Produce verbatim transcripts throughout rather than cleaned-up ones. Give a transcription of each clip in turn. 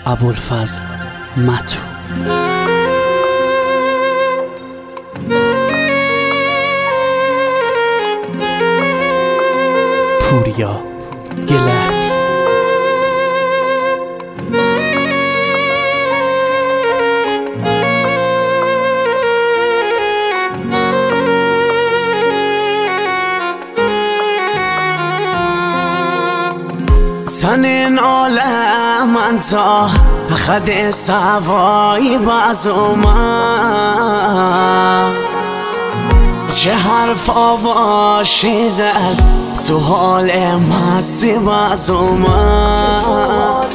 ابوالفضل متو. پوریا گلهدی. تن این عالم انتا خد سوایی باز اومد، چه حرفا باشیدن تو حال مستی باز اومد،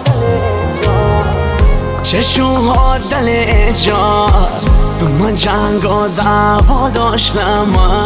چه شوها دل ایجاد من جنگ و دعوا داشتم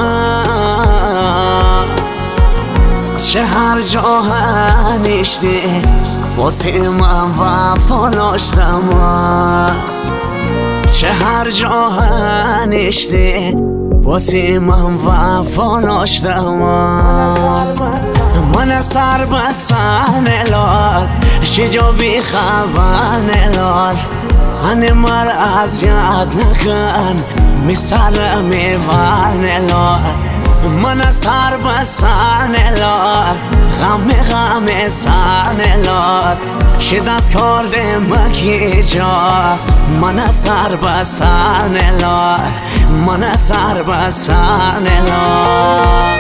من، چه هر جا هنشتی با تیمم وفا داشتم من، چه هر جا هنشتی با تیمم وفا داشتم من. من سر بسن الار شجا بی خبر نلار هنه مر از یاد نکن می سر می ور نلار. من سر بسن الار غم غم سن الار شد از کرده مکی جا. من سر بسن الار من سر بسن الار.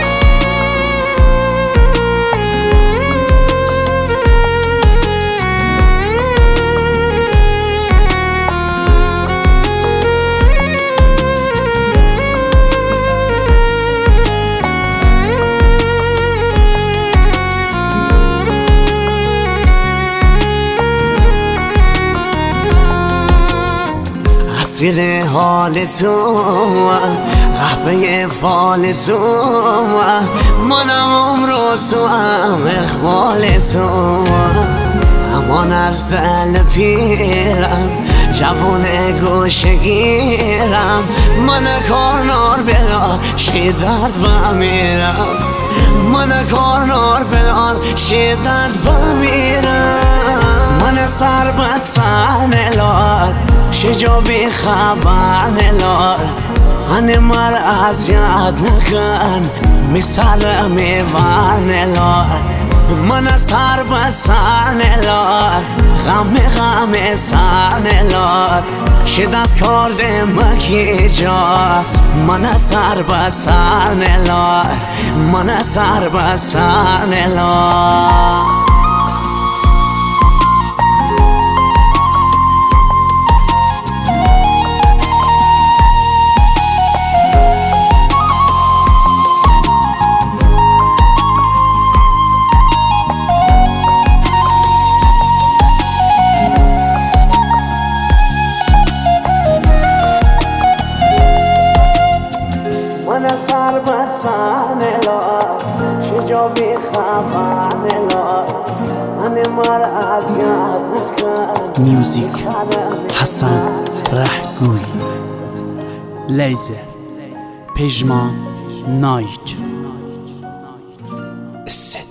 اسیر حال تو قهوه فال تو منم عمر تو هم اقبال تو. همان از دل پیرم جوان گوشه گیرم من کارنار بلار شی درد بمیرم من کارنار بلار شی درد بمیرم. من سر بسن الار شجا بی خبر نلار هنه مر از یاد نکن می سر می ور نلار. من سر بسن الار غم غم سن الار شد از کرده مکی جا. من سر بسن الار من سر بسن الار. من سر بسن الار شجا بی خبر نلار هنه مر از یاد نکن. میوزیک حسن رهگوی. لیزر پژمان نایک.